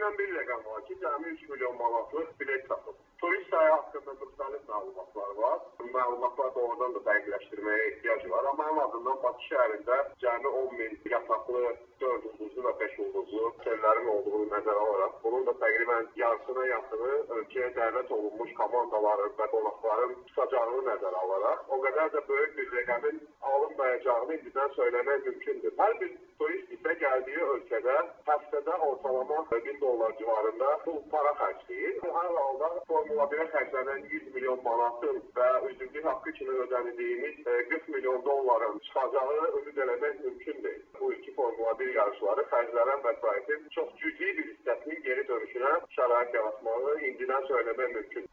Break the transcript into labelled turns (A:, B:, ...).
A: Təxminən bir rəqəm var ki, cəmi 3 milyon manatlıq bilet satıb. Turist sayı haqqında müxtəlif məlumatlar var. Məlumatlar doğrudan da dəqiqləşdirməyə ehtiyac var. Amma ən azından Bakı şəhərində cəmi 10 min yataqlı, 4 ulduzlu və 5 ulduzlu otellərin olduğunu nəzərə alaraq, bunun da təqribən yarısına yaxını ölkəyə dəvət olunmuş komandaların və qonaqların tutacağını nəzərə alaraq, o qədər də böyük bir rəqəmin alınmayacağını indidən söyləmək mümkündür. Hər bir turist isə gəldiyi ölkədə həftədə ortalama $1000 civarında bu para xərcləyir. Hər halda Formula 1-ə xərclənən 100 milyon manatın və üzvlük haqqı kimi ödənildiyimiz $40 milyon çıxacağı ümid eləmək mümkün deyil. Bu iki Formula 1 yarışları xərclənən vəsaitin çox cüzi bir hissəsinin geri dönüşünə şərait yaratmağı indidən söyləmək mümkün.